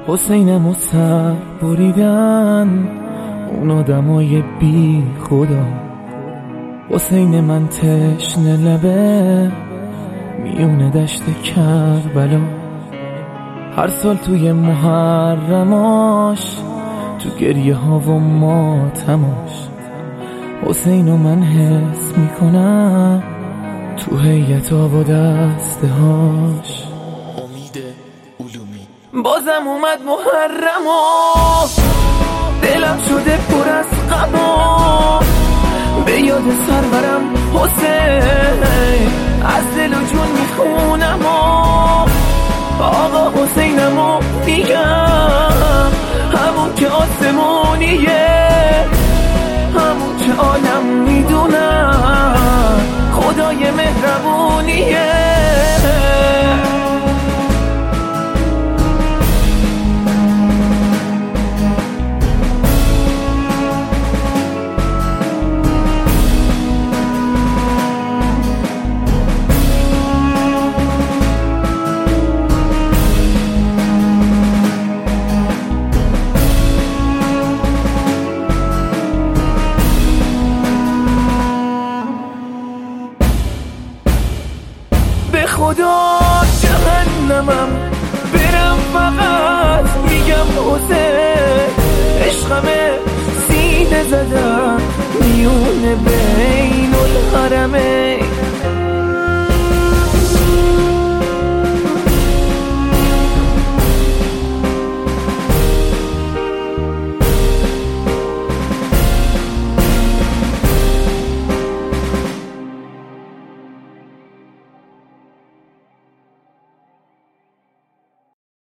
حسینم و سر بریدن اون آدمای بی خدا. حسین من تشنه لبه میونه دشت کربلا. هر سال توی محرماش تو گریه ها و ماتماش حسینو من حس میکنم تو هیئت آب و دسته هاش. امید علومی بازم اومد محرم و دلم شده پر از غم و به یاد سرورم حسین از دل و جون میخونم و آقا حسینمو میگم، همون که آسمونیه، همون که عالم میدونم خدای مهربونیه. به خدا جهنمم برم فقط میگم حسین عشقمه سینه زدم میونه بین الحرمه.